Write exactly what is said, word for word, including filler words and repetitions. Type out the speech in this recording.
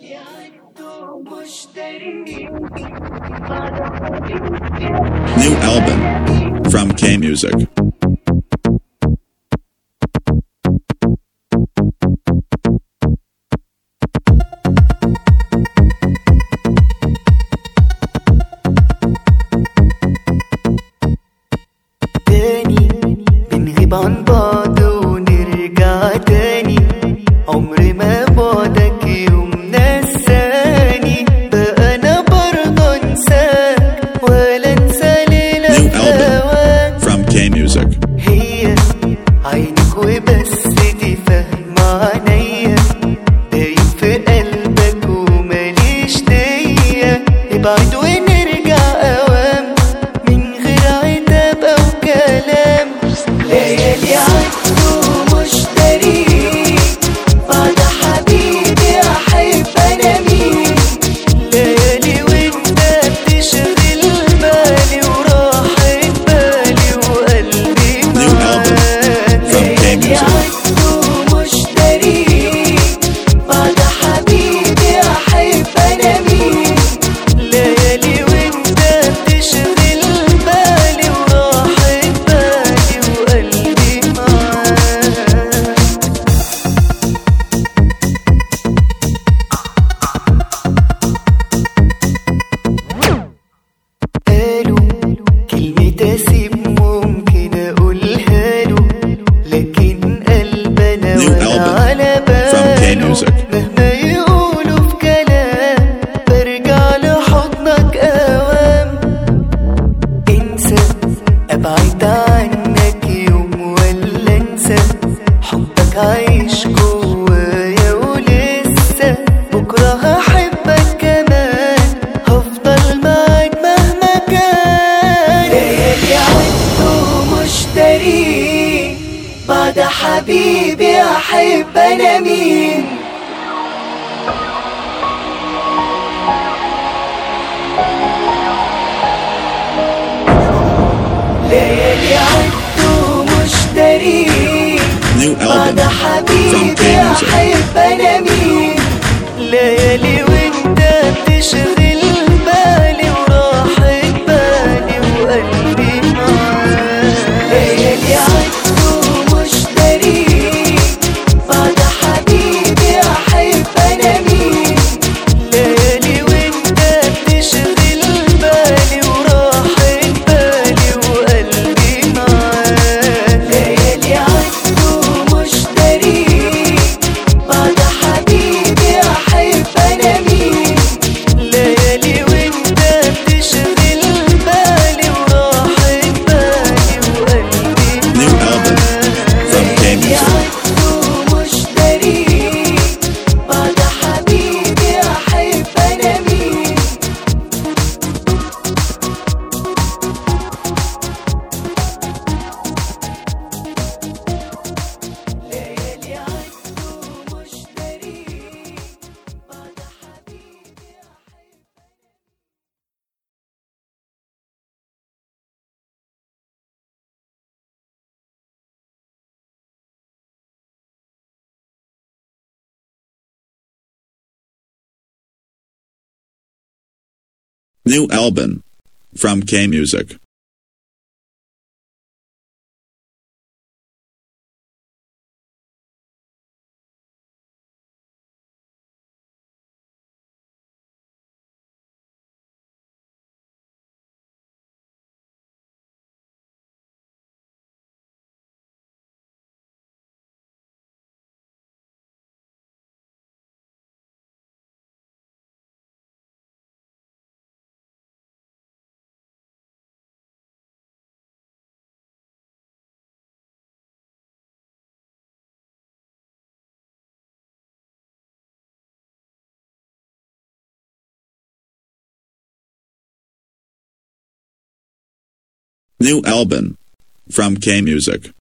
New album from K Music. عن بعض ونرجع تاني، عمر ما بعدك يوم نساني، بقى انا برضه انساك ولا انسى ليلة هواك. From K Music. هي عينك وبس دي فاهمة عينيا، دايب في قلبك وماليش ديا، ابعد ونرجع اوام من غير عتاب او كلام. ليالي عدوا مشتري بعد حبيبي أحب أنا مين، ليالي وانت بتشغل بالي وراحة بالي وقلبي معاك. ليالي عدوا مشتري بعد حبيبي أحب أنا مين، ليالي وانت بتشغل بالي وراحة بالي وقلبي معاك. قالوا كلمة أسيب ممكن أقولها له، لكن قلبنا ولا على باله، مهما يقولوا في كلام برجع لحضنك أوام. انسى أبعد عنك يوم ولا انسى، حبك عايش جوايا ولسه، بكرة هحبك كمان هفضل معاك مهما كان. ليالي عدوا مشتري بعد حبيبي أحب أنا مين، ليالي عدوا مشتري بعد حبيبي أحب أنا مين، ليالي وانت بتشغل بالي وراحة بالي وقلبي معاك. ليالي عدوا مشتري بعد حبيبي أحب أنا مين، ليالي وانت بتشغل بالي وراحة بالي وقلبي معاك. ليالي عدوا مشتري بعد حبيبي أحب أنا مين، ليالي وانت بتشغل بالي وراحة بالي وقلبي معاك. ليالي عدوا مشتري بعد حبيبي أحب أنا مين. ليالي عدوا مشتري بعد حبيبي أحب. New album from K Music. New album from K Music.